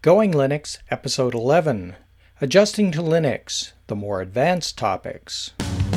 Going Linux, Episode 11, Adjusting to Linux, the more advanced topics.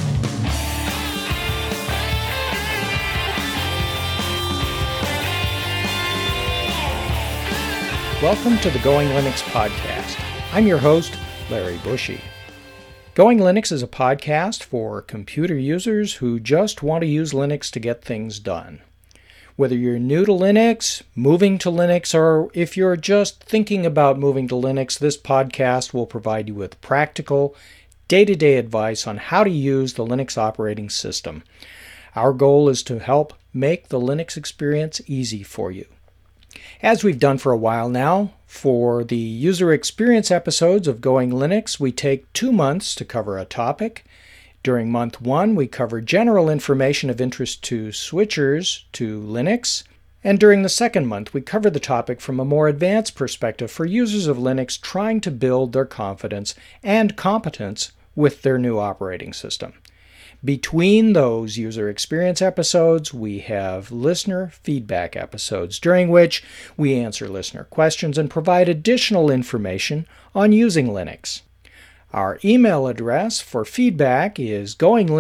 Welcome to the Going Linux podcast. I'm your host, Larry Bushy. Going Linux is a podcast for computer users who just want to use Linux to get things done. Whether you're new to Linux, moving to Linux, or if you're just thinking about moving to Linux, this podcast will provide you with practical, day-to-day advice on how to use the Linux operating system. Our goal is to help make the Linux experience easy for you. As we've done for a while now, for the user experience episodes of Going Linux, we take 2 months to cover a topic. During month 1, we cover general information of interest to switchers to Linux. And during the second month, we cover the topic from a more advanced perspective for users of Linux trying to build their confidence and competence with their new operating system. Between those user experience episodes, we have listener feedback episodes, during which we answer listener questions and provide additional information on using Linux. Our email address for feedback is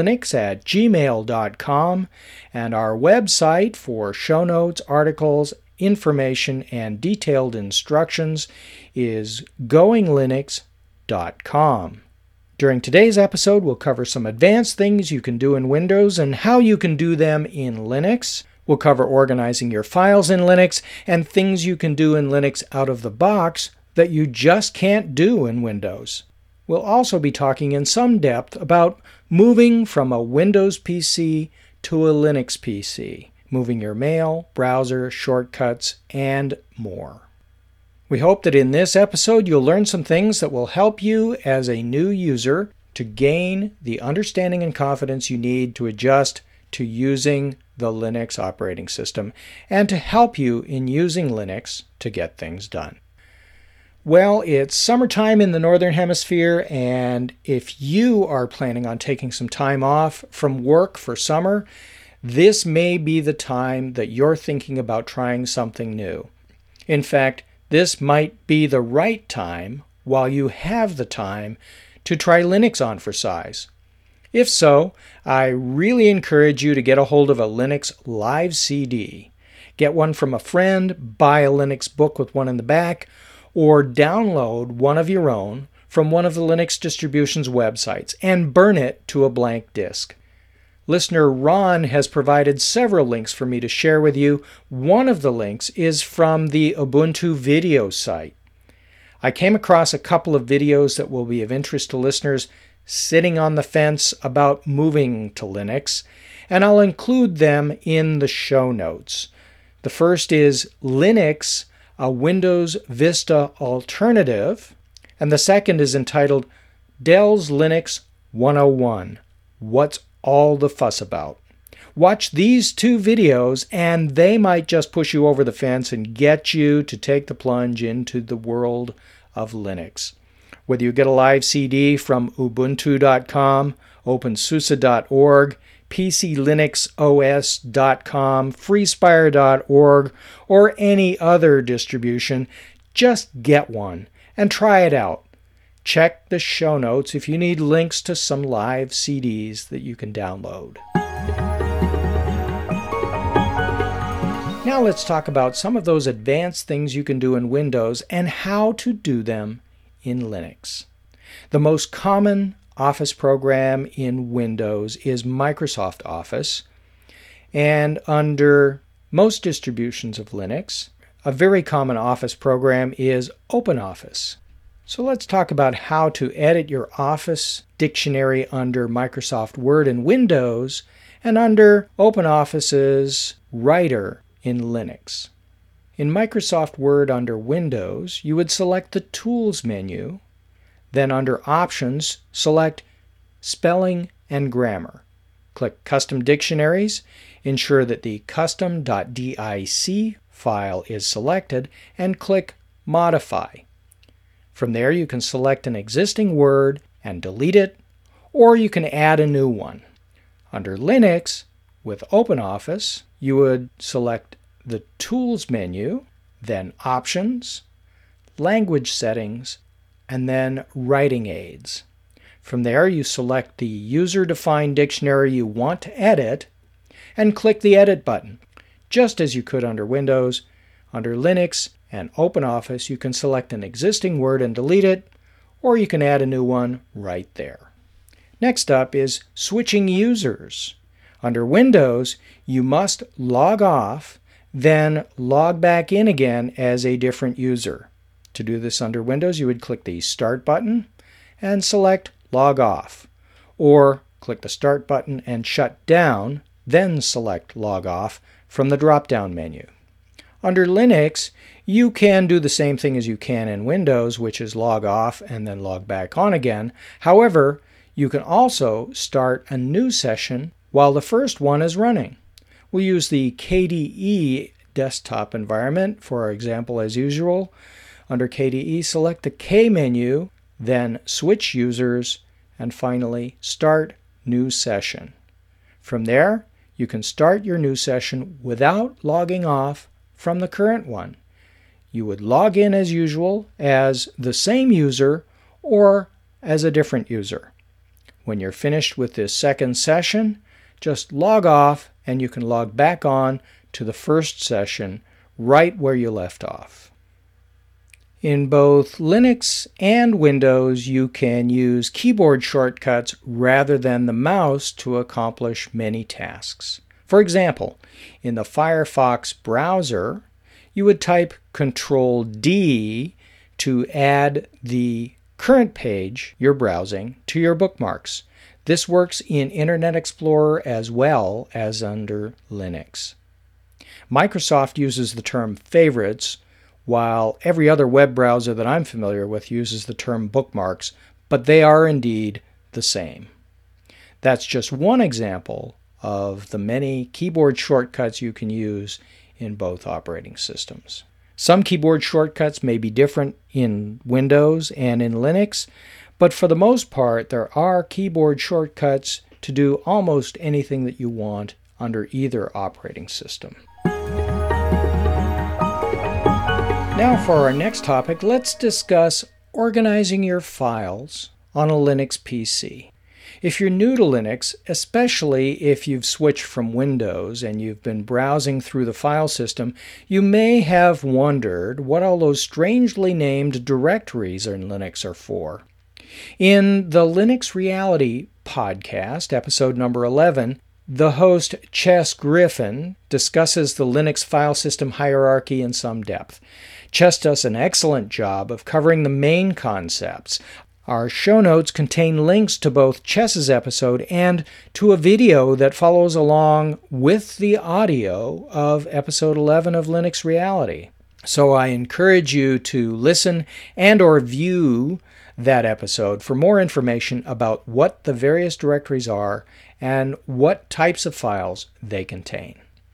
goinglinux@gmail.com, and our website for show notes, articles, information, and detailed instructions is goinglinux.com. During today's episode, we'll cover some advanced things you can do in Windows and how you can do them in Linux. We'll cover organizing your files in Linux and things you can do in Linux out of the box that you just can't do in Windows. We'll also be talking in some depth about moving from a Windows PC to a Linux PC, moving your mail, browser, shortcuts, and more. We hope that in this episode you'll learn some things that will help you as a new user to gain the understanding and confidence you need to adjust to using the Linux operating system and to help you in using Linux to get things done. Well, it's summertime in the Northern Hemisphere, and if you are planning on taking some time off from work for summer, this may be the time that you're thinking about trying something new. In fact, this might be the right time, while you have the time, to try Linux on for size. If so, I really encourage you to get a hold of a Linux Live CD. Get one from a friend, buy a Linux book with one in the back, or download one of your own from one of the Linux distribution's websites and burn it to a blank disk. Listener Ron has provided several links for me to share with you. One of the links is from the Ubuntu video site. I came across a couple of videos that will be of interest to listeners sitting on the fence about moving to Linux, and I'll include them in the show notes. The first is Linux, a Windows Vista alternative, and the second is entitled Dell's Linux 101, What's All the Fuss About? Watch these 2 videos and they might just push you over the fence and get you to take the plunge into the world of Linux. Whether you get a live CD from ubuntu.com, openSUSE.org, PCLinuxOS.com, freespire.org, or any other distribution, just get one and try it out. Check the show notes if you need links to some live CDs that you can download. Now let's talk about some of those advanced things you can do in Windows and how to do them in Linux. The most common Office program in Windows is Microsoft Office, and under most distributions of Linux, a very common Office program is OpenOffice. So let's talk about how to edit your Office dictionary under Microsoft Word in Windows and under OpenOffice's Writer in Linux. In Microsoft Word under Windows, you would select the Tools menu. Then under Options, select Spelling and Grammar. Click Custom Dictionaries, ensure that the custom.dic file is selected, and click Modify. From there you can select an existing word and delete it, or you can add a new one. Under Linux, with OpenOffice, you would select the Tools menu, then Options, Language Settings, and then Writing Aids. From there, you select the user-defined dictionary you want to edit and click the Edit button. Just as you could under Windows, under Linux and OpenOffice, you can select an existing word and delete it, or you can add a new one right there. Next up is switching users. Under Windows, you must log off, then log back in again as a different user. To do this under Windows, you would click the Start button and select Log Off, or click the Start button and shut down, then select Log Off from the drop-down menu. Under Linux, you can do the same thing as you can in Windows, which is log off and then log back on again. However, you can also start a new session while the first one is running. We'll use the KDE desktop environment for our example as usual. Under KDE, select the K menu, then Switch Users, and finally Start New Session. From there, you can start your new session without logging off from the current one. You would log in as usual as the same user or as a different user. When you're finished with this second session, just log off and you can log back on to the first session right where you left off. In both Linux and Windows, you can use keyboard shortcuts rather than the mouse to accomplish many tasks. For example, in the Firefox browser, you would type Control-D to add the current page you're browsing to your bookmarks. This works in Internet Explorer as well as under Linux. Microsoft uses the term favorites, while every other web browser that I'm familiar with uses the term bookmarks, but they are indeed the same. That's just one example of the many keyboard shortcuts you can use in both operating systems. Some keyboard shortcuts may be different in Windows and in Linux, but for the most part, there are keyboard shortcuts to do almost anything that you want under either operating system. Now for our next topic, let's discuss organizing your files on a Linux PC. If you're new to Linux, especially if you've switched from Windows and you've been browsing through the file system, you may have wondered what all those strangely named directories in Linux are for. In the Linux Reality podcast, episode number 11, the host Chess Griffin discusses the Linux file system hierarchy in some depth. Chess does an excellent job of covering the main concepts. Our show notes contain links to both Chess's episode and to a video that follows along with the audio of episode 11 of Linux Reality. So I encourage you to listen and or view that episode for more information about what the various directories are and what types of files they contain.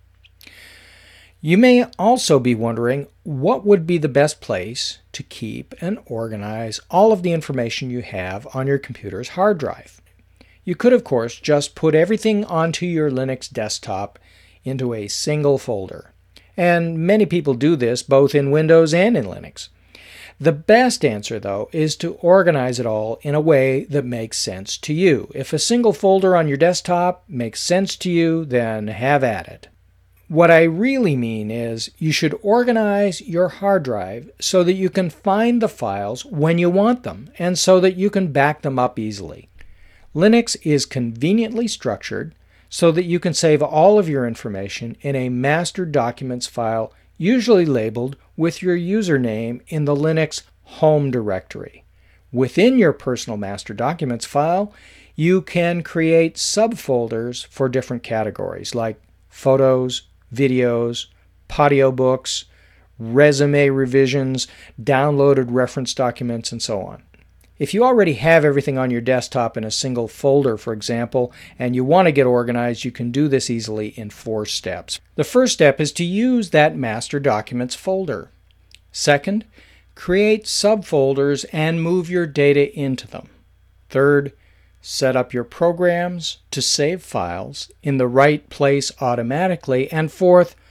You may also be wondering what would be the best place to keep and organize all of the information you have on your computer's hard drive. You could, of course, just put everything onto your Linux desktop into a single folder. And many people do this both in Windows and in Linux. The best answer, though, is to organize it all in a way that makes sense to you. If a single folder on your desktop makes sense to you, then have at it. What I really mean is you should organize your hard drive so that you can find the files when you want them and so that you can back them up easily. Linux is conveniently structured so that you can save all of your information in a master documents file, usually labeled with your username in the Linux home directory. Within your personal master documents file, you can create subfolders for different categories like photos, videos, audiobooks, resume revisions, downloaded reference documents, and so on. If you already have everything on your desktop in a single folder, for example, and you want to get organized, you can do this easily in 4 steps. The first step is to use that master documents folder. Second, create subfolders and move your data into them. Third, set up your programs to save files in the right place automatically. And fourth,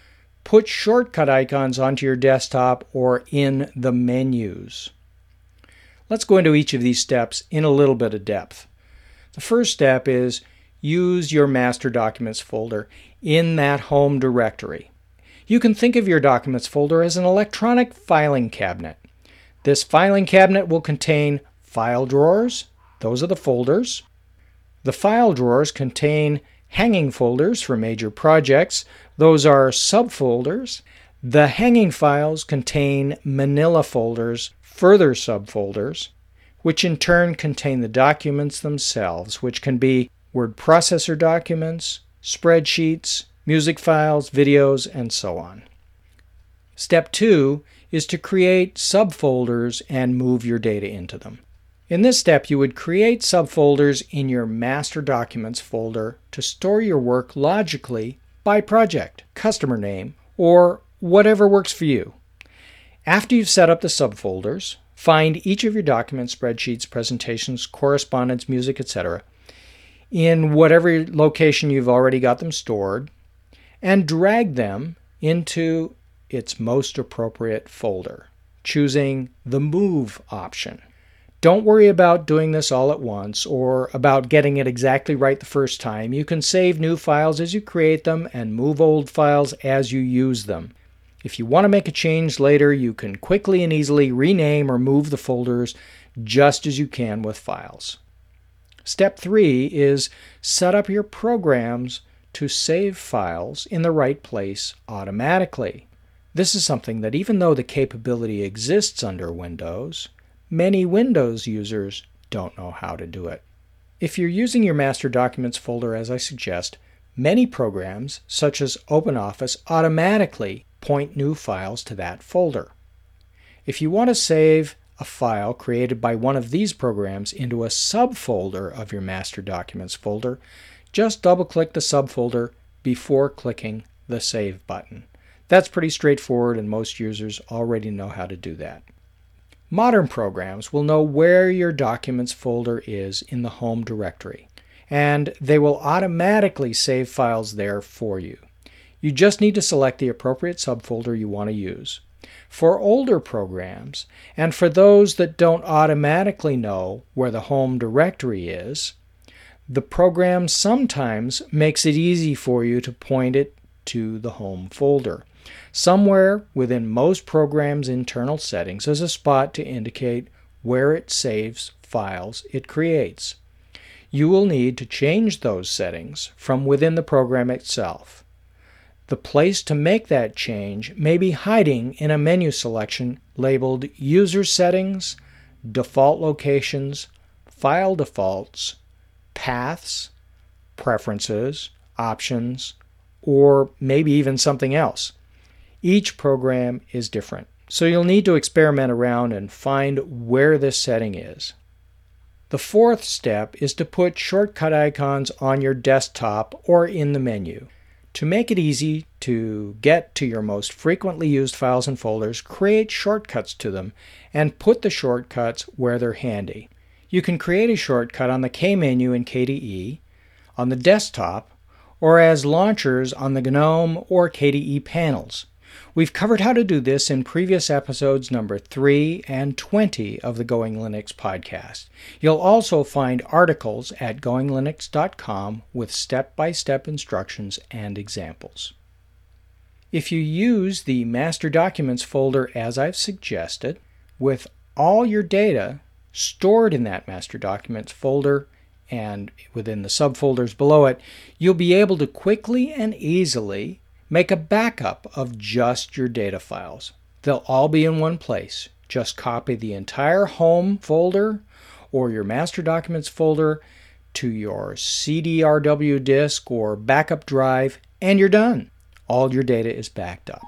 put shortcut icons onto your desktop or in the menus. Let's go into each of these steps in a little bit of depth. The first step is use your Master Documents folder in that home directory. You can think of your Documents folder as an electronic filing cabinet. This filing cabinet will contain file drawers. Those are the folders. The file drawers contain hanging folders for major projects. Those are subfolders. The hanging files contain manila folders, further subfolders, which in turn contain the documents themselves, which can be word processor documents, spreadsheets, music files, videos, and so on. Step 2 is to create subfolders and move your data into them. In this step, you would create subfolders in your Master Documents folder to store your work logically by project, customer name, or whatever works for you. After you've set up the subfolders, find each of your documents, spreadsheets, presentations, correspondence, music, etc. in whatever location you've already got them stored, and drag them into its most appropriate folder, choosing the Move option. Don't worry about doing this all at once or about getting it exactly right the first time. You can save new files as you create them and move old files as you use them. If you want to make a change later, you can quickly and easily rename or move the folders just as you can with files. Step 3 is set up your programs to save files in the right place automatically. This is something that, even though the capability exists under Windows, many Windows users don't know how to do it. If you're using your Master Documents folder as I suggest, many programs, such as OpenOffice, automatically point new files to that folder. If you want to save a file created by one of these programs into a subfolder of your Master Documents folder, just double-click the subfolder before clicking the Save button. That's pretty straightforward, and most users already know how to do that. Modern programs will know where your Documents folder is in the home directory, and they will automatically save files there for you. You just need to select the appropriate subfolder you want to use. For older programs, and for those that don't automatically know where the home directory is, the program sometimes makes it easy for you to point it to the home folder. Somewhere within most programs' internal settings is a spot to indicate where it saves files it creates. You will need to change those settings from within the program itself. The place to make that change may be hiding in a menu selection labeled User Settings, Default Locations, File Defaults, Paths, Preferences, Options, or maybe even something else. Each program is different, so you'll need to experiment around and find where this setting is. The fourth step is to put shortcut icons on your desktop or in the menu. To make it easy to get to your most frequently used files and folders, create shortcuts to them and put the shortcuts where they're handy. You can create a shortcut on the K menu in KDE, on the desktop, or as launchers on the GNOME or KDE panels. We've covered how to do this in previous episodes number 3 and 20 of the Going Linux podcast. You'll also find articles at goinglinux.com with step-by-step instructions and examples. If you use the Master Documents folder as I've suggested, with all your data stored in that Master Documents folder and within the subfolders below it, you'll be able to quickly and easily make a backup of just your data files. They'll all be in one place. Just copy the entire home folder or your Master Documents folder to your CDRW disk or backup drive, and you're done. All your data is backed up.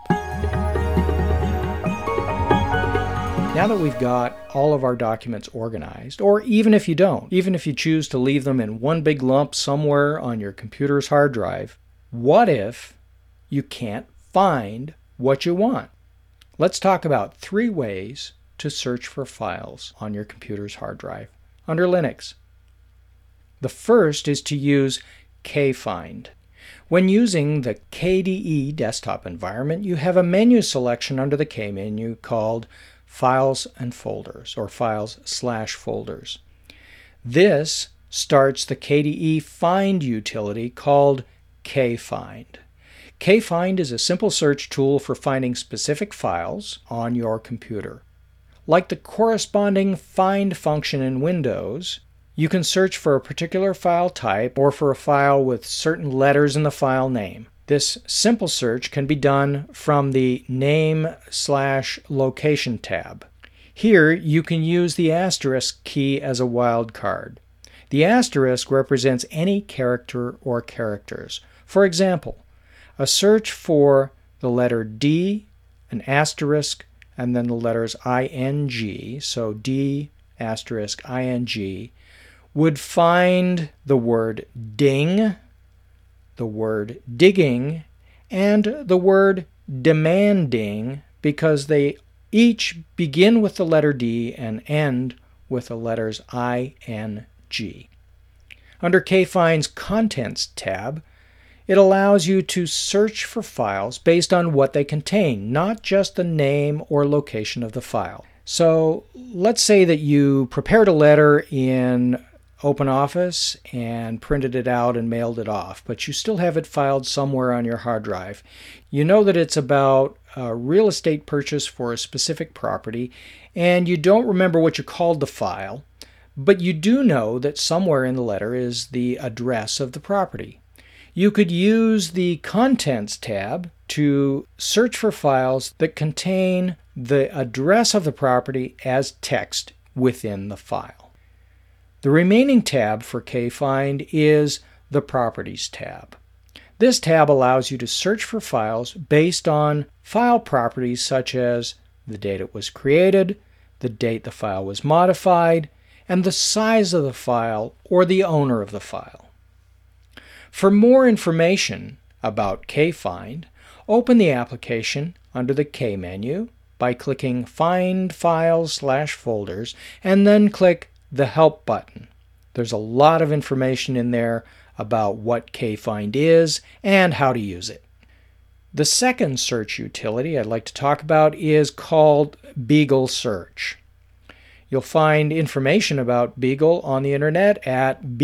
Now that we've got all of our documents organized, or even if you don't, even if you choose to leave them in one big lump somewhere on your computer's hard drive, what if you can't find what you want? Let's talk about 3 ways to search for files on your computer's hard drive under Linux. The first is to use kfind. When using the KDE desktop environment, you have a menu selection under the K menu called Files and Folders, or Files/Folders. This starts the KDE Find utility called KFind. KFind is a simple search tool for finding specific files on your computer. Like the corresponding Find function in Windows, you can search for a particular file type or for a file with certain letters in the file name. This simple search can be done from the Name/Location tab. Here you can use the asterisk key as a wildcard. The asterisk represents any character or characters. For example, a search for the letter D, an asterisk, and then the letters ING, so D asterisk ING, would find the word ding, the word digging, and the word demanding because they each begin with the letter D and end with the letters ING. Under KFind's Contents tab, it allows you to search for files based on what they contain, not just the name or location of the file. So let's say that you prepared a letter in OpenOffice and printed it out and mailed it off, but you still have it filed somewhere on your hard drive. You know that it's about a real estate purchase for a specific property, and you don't remember what you called the file, but you do know that somewhere in the letter is the address of the property. You could use the Contents tab to search for files that contain the address of the property as text within the file. The remaining tab for KFind is the Properties tab. This tab allows you to search for files based on file properties such as the date it was created, the date the file was modified, and the size of the file or the owner of the file. For more information about KFind, open the application under the K menu by clicking Find Files/Folders and then click the Help button. There's a lot of information in there about what KFind is and how to use it. The second search utility I'd like to talk about is called Beagle Search. You'll find information about Beagle on the internet at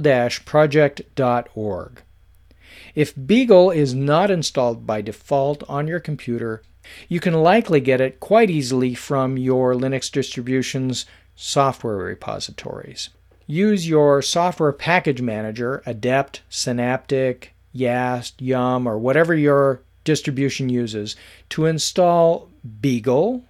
beagle-project.org. If Beagle is not installed by default on your computer, you can likely get it quite easily from your Linux distribution's software repositories. Use your software package manager, Adept, Synaptic, Yast, Yum, or whatever your distribution uses to install Beagle,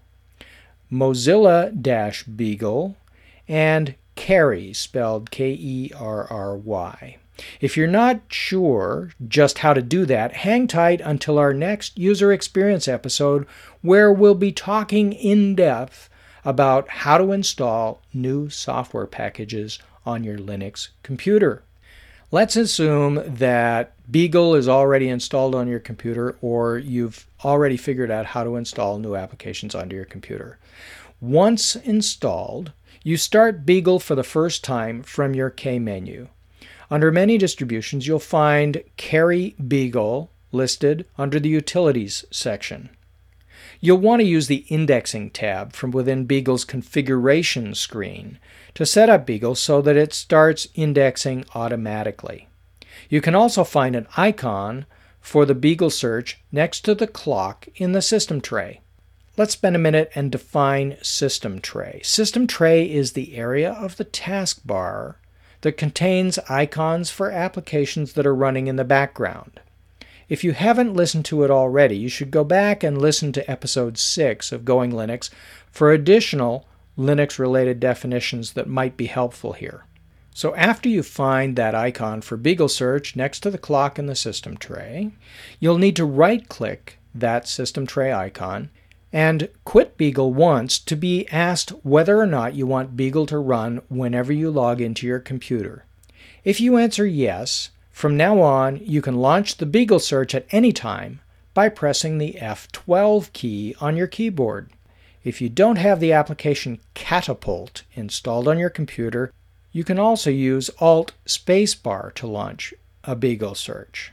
Mozilla-Beagle, and Kerry, spelled Kerry. If you're not sure just how to do that, hang tight until our next user experience episode where we'll be talking in depth about how to install new software packages on your Linux computer. Let's assume that Beagle is already installed on your computer or you've already figured out how to install new applications onto your computer. Once installed, you start Beagle for the first time from your K menu. Under many distributions, you'll find Kerry Beagle listed under the Utilities section. You'll want to use the Indexing tab from within Beagle's configuration screen to set up Beagle so that it starts indexing automatically. You can also find an icon for the Beagle search next to the clock in the system tray. Let's spend a minute and define system tray. System tray is the area of the taskbar that contains icons for applications that are running in the background. If you haven't listened to it already, you should go back and listen to episode 6 of Going Linux for additional Linux-related definitions that might be helpful here. So after you find that icon for Beagle Search next to the clock in the system tray, you'll need to right-click that system tray icon and quit Beagle once to be asked whether or not you want Beagle to run whenever you log into your computer. If you answer yes, from now on you can launch the Beagle search at any time by pressing the F12 key on your keyboard. If you don't have the application Catapult installed on your computer, you can also use Alt spacebar to launch a Beagle search.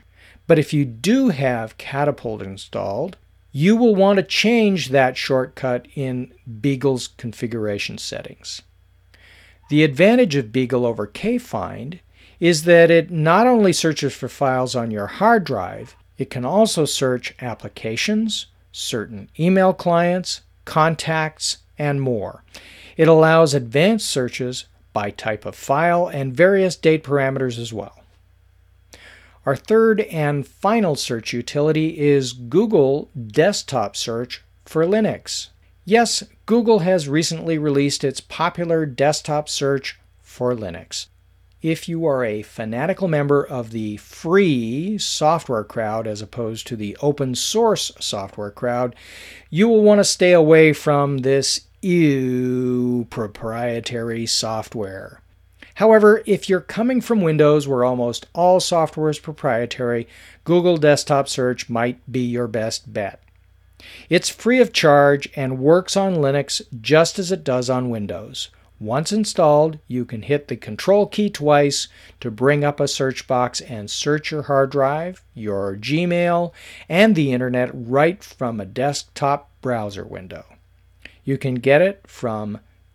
But if you do have Catapult installed, you will want to change that shortcut in Beagle's configuration settings. The advantage of Beagle over Kfind is that it not only searches for files on your hard drive, it can also search applications, certain email clients, contacts, and more. It allows advanced searches by type of file and various date parameters as well. Our third and final search utility is Google Desktop Search for Linux. Yes, Google has recently released its popular desktop search for Linux. If you are a fanatical member of the free software crowd as opposed to the open source software crowd, you will want to stay away from this proprietary software. However, if you're coming from Windows where almost all software is proprietary, Google Desktop Search might be your best bet. It's free of charge and works on Linux just as it does on Windows. Once installed, you can hit the Control key twice to bring up a search box and search your hard drive, your Gmail, and the internet right from a desktop browser window. You can get it from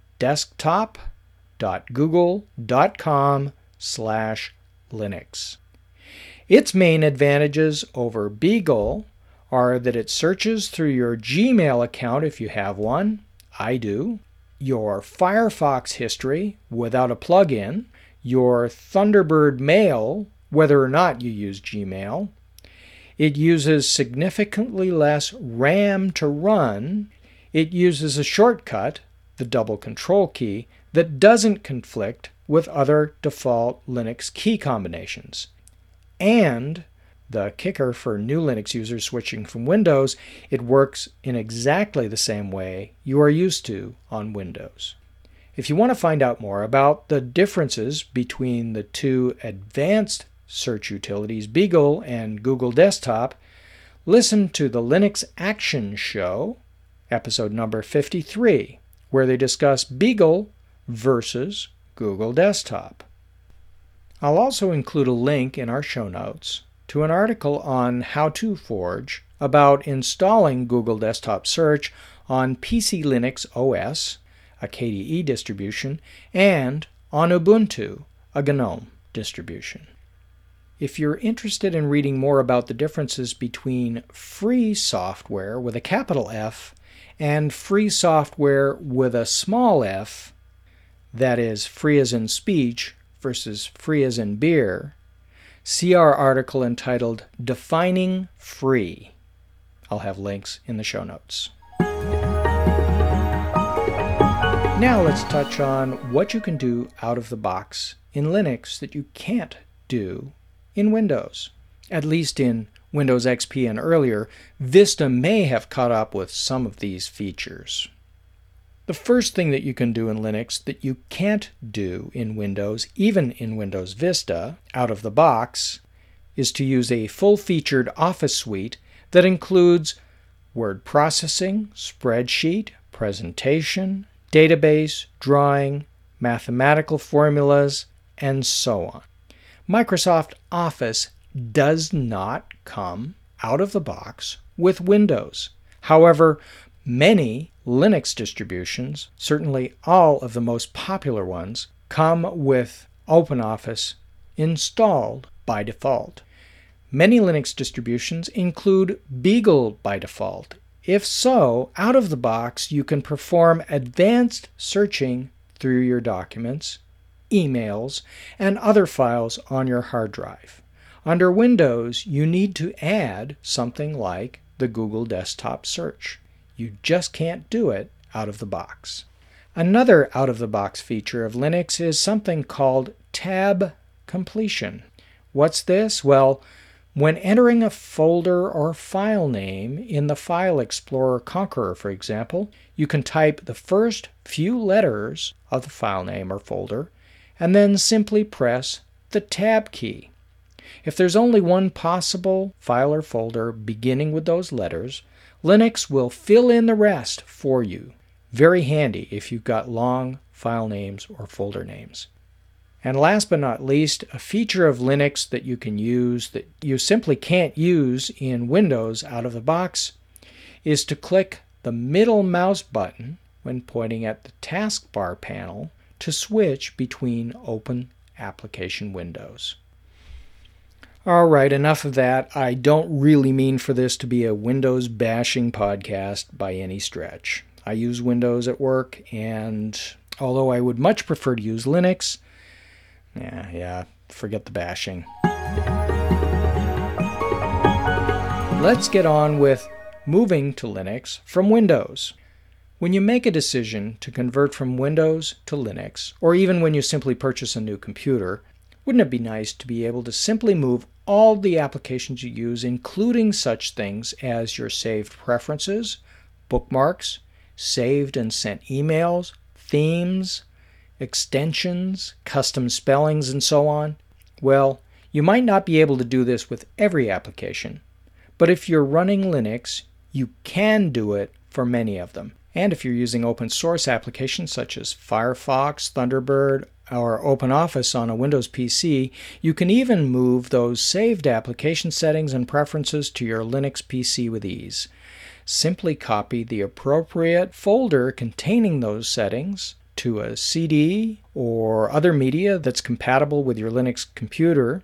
desktop.google.com/Linux. Its main advantages over Beagle are that it searches through your Gmail account if you have one. I do. Your Firefox history without a plugin, your Thunderbird mail, whether or not you use Gmail. It uses significantly less RAM to run. It uses a shortcut, the double control key, that doesn't conflict with other default Linux key combinations. And the kicker for new Linux users switching from Windows, it works in exactly the same way you are used to on Windows. If you want to find out more about the differences between the two advanced search utilities, Beagle and Google Desktop, listen to the Linux Action Show, episode number 53, where they discuss Beagle versus Google Desktop. I'll also include a link in our show notes to an article on How2Forge about installing Google Desktop Search on PC Linux OS, a KDE distribution, and on Ubuntu, a GNOME distribution. If you're interested in reading more about the differences between free software with a capital F and free software with a small f, that is, free as in speech versus free as in beer, see our article entitled Defining Free. I'll have links in the show notes. Now let's touch on what you can do out of the box in Linux that you can't do in Windows. At least in Windows XP and earlier, Vista may have caught up with some of these features. The first thing that you can do in Linux that you can't do in Windows, even in Windows Vista, out of the box, is to use a full-featured Office suite that includes word processing, spreadsheet, presentation, database, drawing, mathematical formulas, and so on. Microsoft Office does not come out of the box with Windows. However, many Linux distributions, certainly all of the most popular ones, come with OpenOffice installed by default. Many Linux distributions include Beagle by default. If so, out of the box, you can perform advanced searching through your documents, emails, and other files on your hard drive. Under Windows, you need to add something like the Google Desktop Search. You just can't do it out of the box. Another out-of-the-box feature of Linux is something called tab completion. What's this? Well, when entering a folder or file name in the File Explorer Conqueror, for example, you can type the first few letters of the file name or folder and then simply press the Tab key. If there's only one possible file or folder beginning with those letters, Linux will fill in the rest for you. Very handy if you've got long file names or folder names. And last but not least, a feature of Linux that you can use that you simply can't use in Windows out of the box is to click the middle mouse button when pointing at the taskbar panel to switch between open application windows. All right, enough of that. I don't really mean for this to be a Windows bashing podcast by any stretch. I use Windows at work, and although I would much prefer to use Linux, forget the bashing. Let's get on with moving to Linux from Windows. When you make a decision to convert from Windows to Linux, or even when you simply purchase a new computer, wouldn't it be nice to be able to simply move all the applications you use, including such things as your saved preferences, bookmarks, saved and sent emails, themes, extensions, custom spellings, and so on? Well, you might not be able to do this with every application, but if you're running Linux, you can do it for many of them. And if you're using open source applications such as Firefox, Thunderbird, or OpenOffice on a Windows PC, you can even move those saved application settings and preferences to your Linux PC with ease. Simply copy the appropriate folder containing those settings to a CD or other media that's compatible with your Linux computer,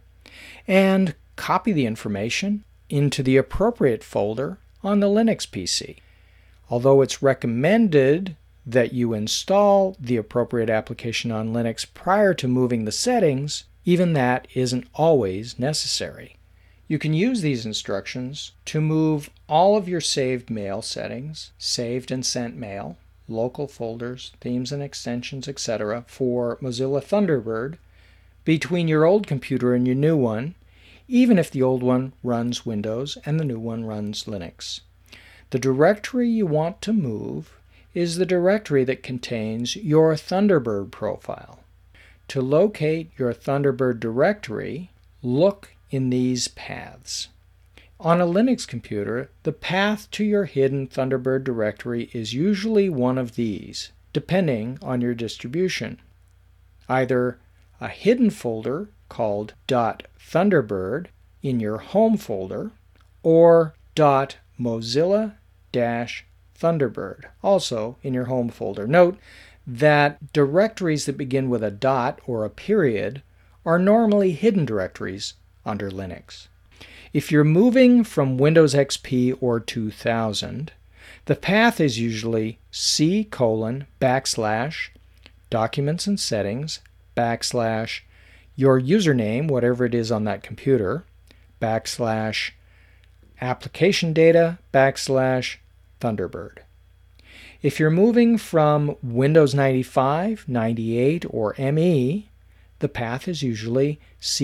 and copy the information into the appropriate folder on the Linux PC. Although it's recommended that you install the appropriate application on Linux prior to moving the settings, even that isn't always necessary. You can use these instructions to move all of your saved mail settings, saved and sent mail, local folders, themes and extensions, etc. for Mozilla Thunderbird between your old computer and your new one, even if the old one runs Windows and the new one runs Linux. The directory you want to move is the directory that contains your Thunderbird profile. To locate your Thunderbird directory, look in these paths. On a Linux computer, the path to your hidden Thunderbird directory is usually one of these, depending on your distribution. Either a hidden folder called .thunderbird in your home folder, or .mozilla-thunderbird, also in your home folder. Note that directories that begin with a dot or a period are normally hidden directories under Linux. If you're moving from Windows XP or 2000, the path is usually C:\\documents and settings / your username, whatever it is on that computer, / application data / Thunderbird. If you're moving from Windows 95, 98, or ME, the path is usually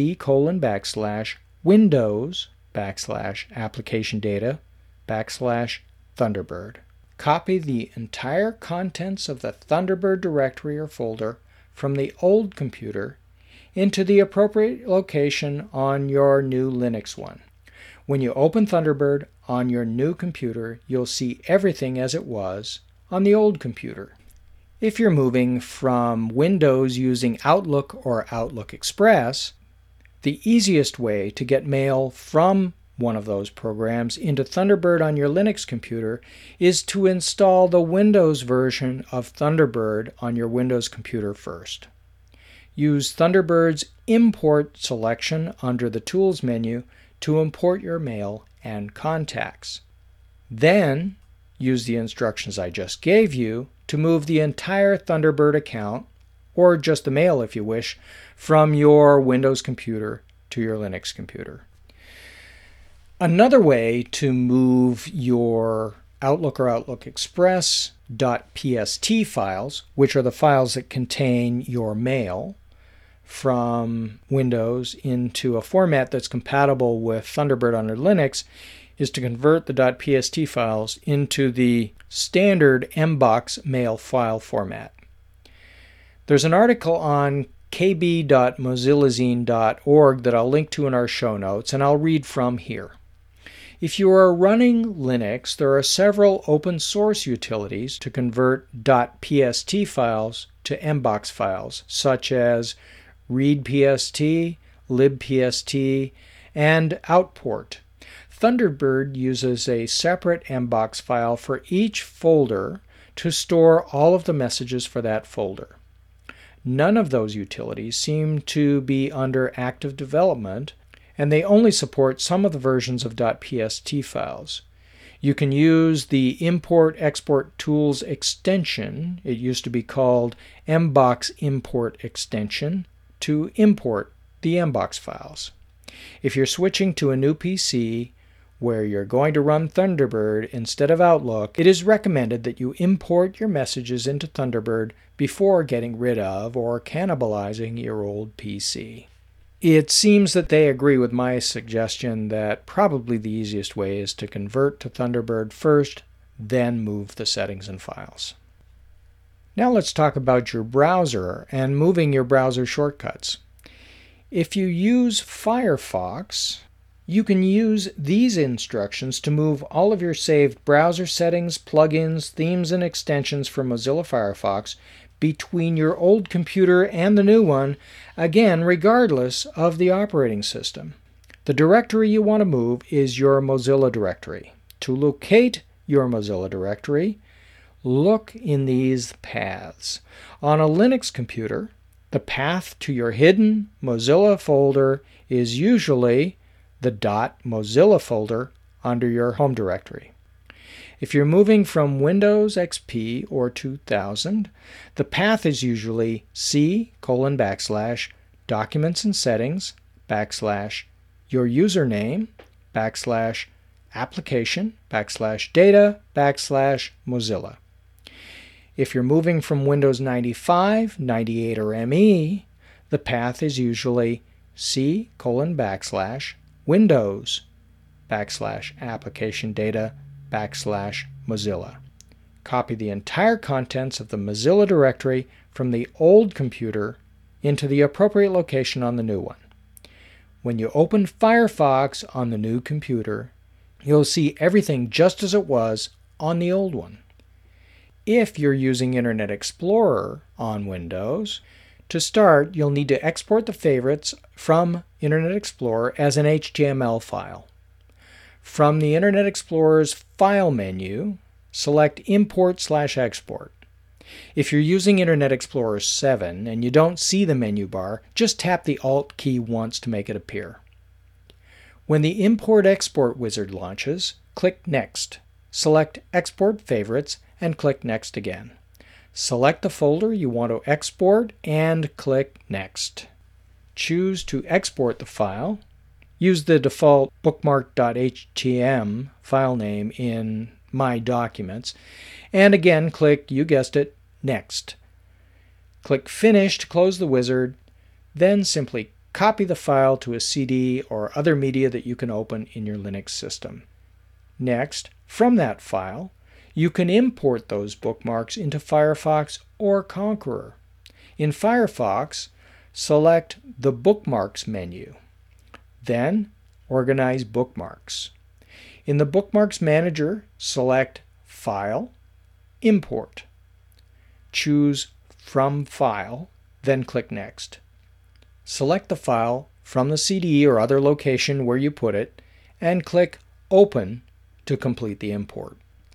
C:\\windows / application data / Thunderbird. Copy the entire contents of the Thunderbird directory or folder from the old computer into the appropriate location on your new Linux one. When you open Thunderbird on your new computer, you'll see everything as it was on the old computer. If you're moving from Windows using Outlook or Outlook Express, the easiest way to get mail from one of those programs into Thunderbird on your Linux computer is to install the Windows version of Thunderbird on your Windows computer first. Use Thunderbird's Import selection under the Tools menu to import your mail and contacts. Then, use the instructions I just gave you to move the entire Thunderbird account, or just the mail if you wish, from your Windows computer to your Linux computer. Another way to move your Outlook or Outlook Express .pst files, which are the files that contain your mail, from Windows into a format that's compatible with Thunderbird under Linux, is to convert the .pst files into the standard MBOX mail file format. There's an article on kb.mozillazine.org that I'll link to in our show notes, and I'll read from here. If you are running Linux, there are several open source utilities to convert .pst files to MBOX files, such as readpst, libpst, and outport. Thunderbird uses a separate mbox file for each folder to store all of the messages for that folder. None of those utilities seem to be under active development, and they only support some of the versions of .pst files. You can use the Import-Export Tools extension, it used to be called mbox import extension, to import the mbox files. If you're switching to a new PC where you're going to run Thunderbird instead of Outlook, it is recommended that you import your messages into Thunderbird before getting rid of or cannibalizing your old PC. It seems that they agree with my suggestion that probably the easiest way is to convert to Thunderbird first, then move the settings and files. Now let's talk about your browser and moving your browser shortcuts. If you use Firefox, you can use these instructions to move all of your saved browser settings, plugins, themes, and extensions from Mozilla Firefox between your old computer and the new one, again, regardless of the operating system. The directory you want to move is your Mozilla directory. To locate your Mozilla directory, look in these paths. On a Linux computer, the path to your hidden Mozilla folder is usually the .mozilla folder under your home directory. If you're moving from Windows XP or 2000, the path is usually /Documents and Settings /your username /application /data /Mozilla. If you're moving from Windows 95, 98, or ME, the path is usually /Windows /application data /Mozilla. Copy the entire contents of the Mozilla directory from the old computer into the appropriate location on the new one. When you open Firefox on the new computer, you'll see everything just as it was on the old one. If you're using Internet Explorer on Windows, to start, you'll need to export the favorites from Internet Explorer as an HTML file. From the Internet Explorer's File menu, select Import/Export. If you're using Internet Explorer 7 and you don't see the menu bar, just tap the Alt key once to make it appear. When the Import-Export wizard launches, click Next. Select Export Favorites and click Next again. Select the folder you want to export and click Next. Choose to export the file. Use the default bookmark.htm file name in My Documents, and again click, you guessed it, Next. Click Finish to close the wizard, then simply copy the file to a CD or other media that you can open in your Linux system. Next, from that file, you can import those bookmarks into Firefox or Konqueror. In Firefox, select the Bookmarks menu. Then, organize bookmarks. In the Bookmarks Manager, select File, Import. Choose From File, then click Next. Select the file from the CD or other location where you put it, and click Open to complete the import.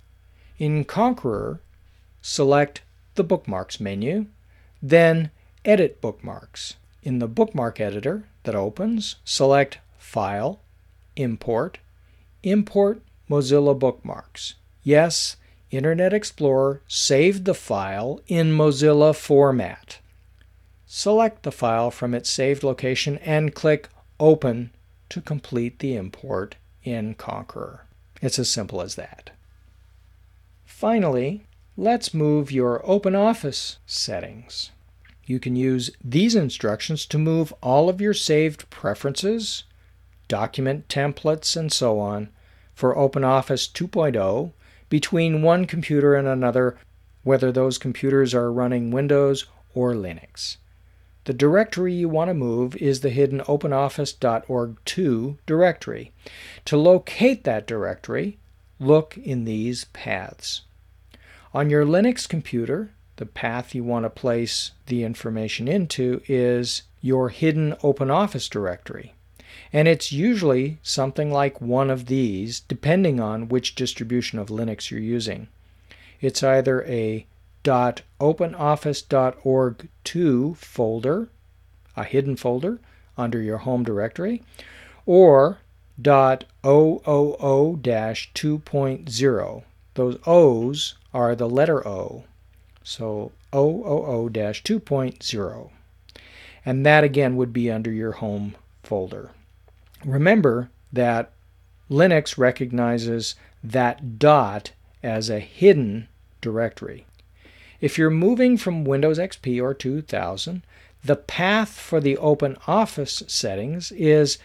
In Konqueror, select the Bookmarks menu, then Edit Bookmarks. In the bookmark editor that opens, select File, Import, Import Mozilla Bookmarks. Yes, Internet Explorer saved the file in Mozilla format. Select the file from its saved location and click Open to complete the import in Konqueror. It's as simple as that. Finally, let's move your OpenOffice settings. You can use these instructions to move all of your saved preferences, document templates, and so on for OpenOffice 2.0 between one computer and another, whether those computers are running Windows or Linux. The directory you want to move is the hidden OpenOffice.org2 directory. To locate that directory, look in these paths. On your Linux computer, the path you want to place the information into is your hidden OpenOffice directory. And it's usually something like one of these, depending on which distribution of Linux you're using. It's either a .openoffice.org2 folder, a hidden folder under your home directory, or .000-2.0. Those O's are the letter O. So 000-2.0. And that again would be under your home folder. Remember that Linux recognizes that dot as a hidden directory. If you're moving from Windows XP or 2000, the path for the OpenOffice settings is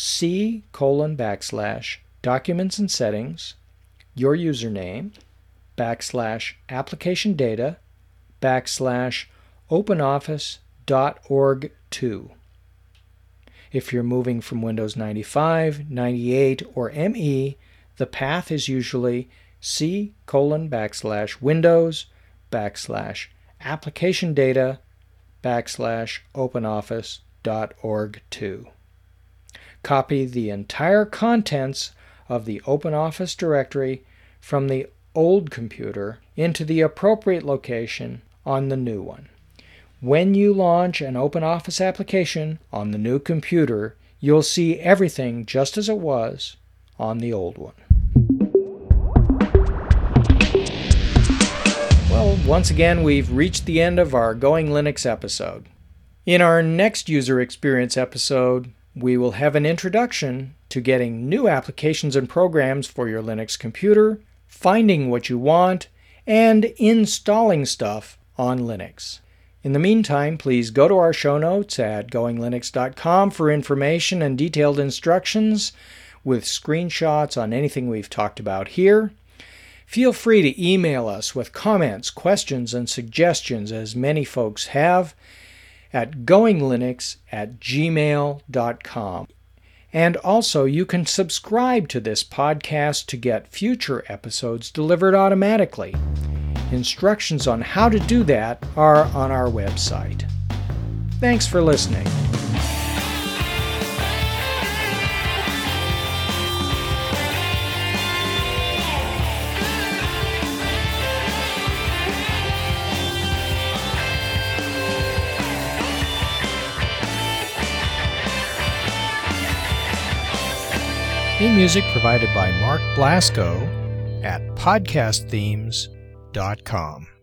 C:\Documents and Settings, your username, \application data, \openoffice.org2. If you're moving from Windows 95, 98, or ME, the path is usually C:\Windows, \application data, \openoffice.org2. Copy the entire contents of the OpenOffice directory from the old computer into the appropriate location on the new one. When you launch an OpenOffice application on the new computer, you'll see everything just as it was on the old one. Well, once again, we've reached the end of our Going Linux episode. In our next user experience episode, we will have an introduction to getting new applications and programs for your Linux computer, finding what you want, and installing stuff on Linux. In the meantime, please go to our show notes at goinglinux.com for information and detailed instructions with screenshots on anything we've talked about here. Feel free to email us with comments, questions, and suggestions, as many folks have, at goinglinux@gmail.com. And also, you can subscribe to this podcast to get future episodes delivered automatically. Instructions on how to do that are on our website. Thanks for listening. Theme music provided by Mark Blasco at podcastthemes.com.